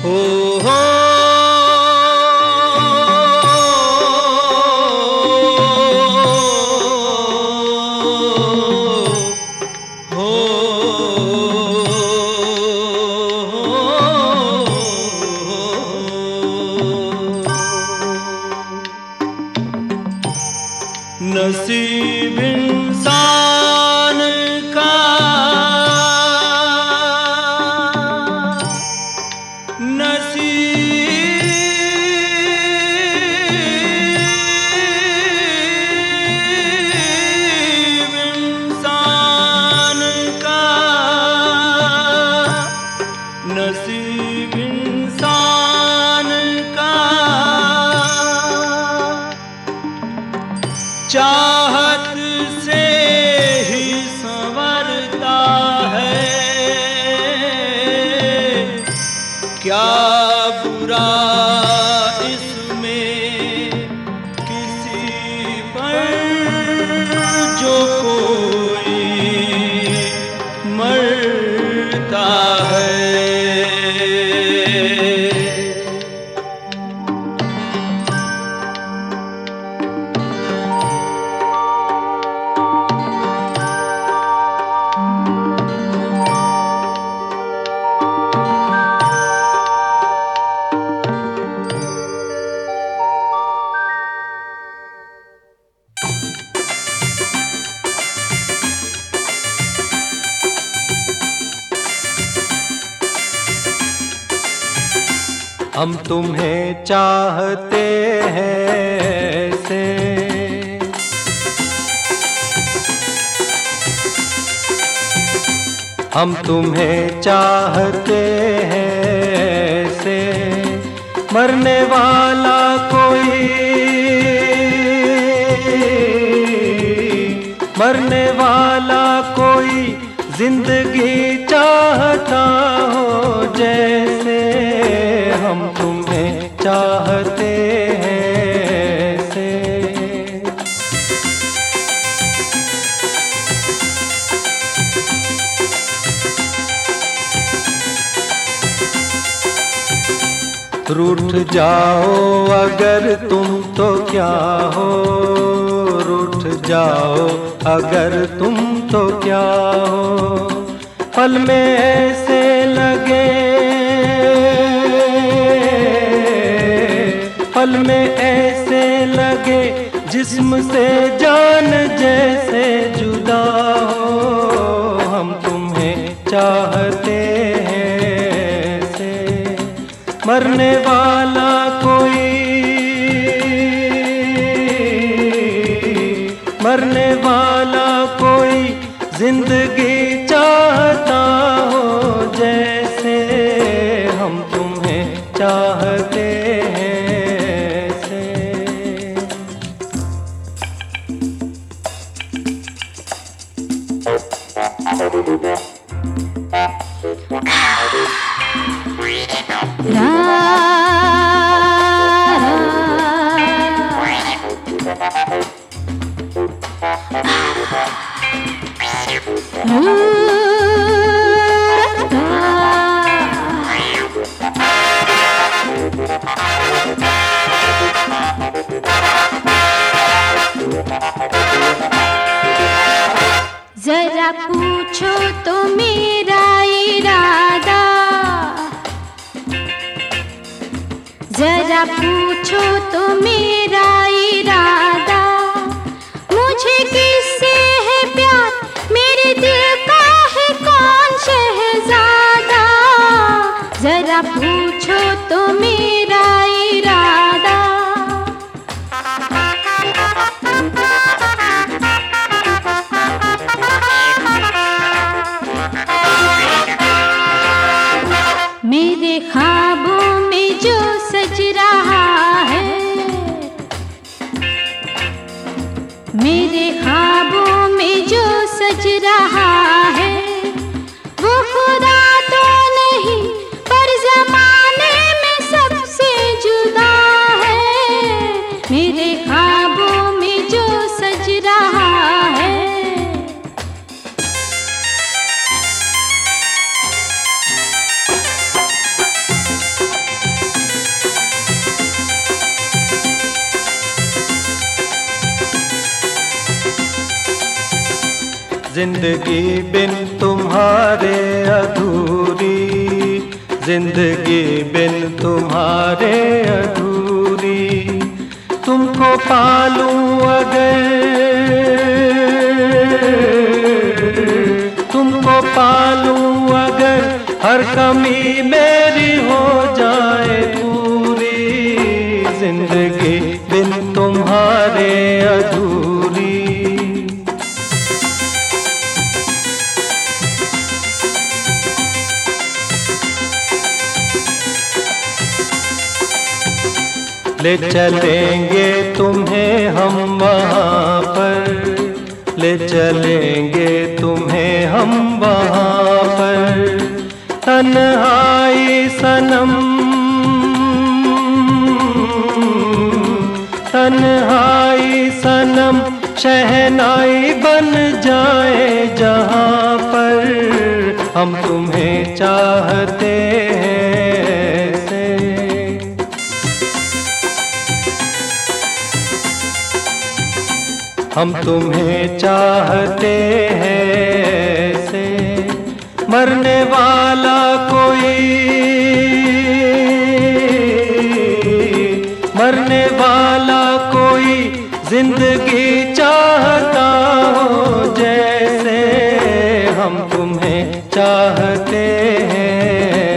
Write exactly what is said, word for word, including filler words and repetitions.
हो हो नसीब इंसान का नसीब इंसान का नसीब इंसान का चाहत से ही संवरता है। क्या बुरा इसमें किसी पर जो कोई मरता है। हम तुम्हें चाहते हैं ऐसे, हम तुम्हें चाहते हैं ऐसे, मरने वाला कोई मरने वाला कोई जिंदगी चाहता हो जैसे। हम तुम्हें चाहते हैं ऐसे। रूठ जाओ अगर तुम तो क्या हो, रूठ जाओ अगर तुम तो क्या हो। पल में ऐसे लगे पल में ऐसे लगे जिस्म से जान जैसे जुदा हो। हम तुम्हें चाहते हैं ऐसे, मरने वाला कोई मरने वाला कोई जिंदगी चाहता हो जैसे। हम तुम्हें चाहते हैं ऐसे। जरा पूछो तो मेरा इरादा, जरा पूछो तो मेरा इरादा। मुझे किससे है प्यार, मेरे दिल का है कौन शहजादा। जरा पूछो तो मेरा इरादा। मेरे ख्वाबों में जो सज रहा है, जिंदगी बिन तुम्हारे अधूरी, जिंदगी बिन तुम्हारे अधूरी। तुमको पालूं अगर, तुमको पालूं अगर हर कमी मेरी हो जाए पूरी, जिंदगी बिन तुम्हारे अधूरी। ले चलेंगे तुम्हें हम वहाँ पर, ले चलेंगे तुम्हें हम वहाँ पर। तन्हाई सनम, तन्हाई सनम शहनाई बन जाए जहाँ पर। हम तुम्हें चाहते हैं ऐसे, हम तुम्हें चाहते हैं ऐसे। मरने वाला कोई, मरने वाला कोई जिंदगी चाहता हो जैसे, हम तुम्हें चाहते हैं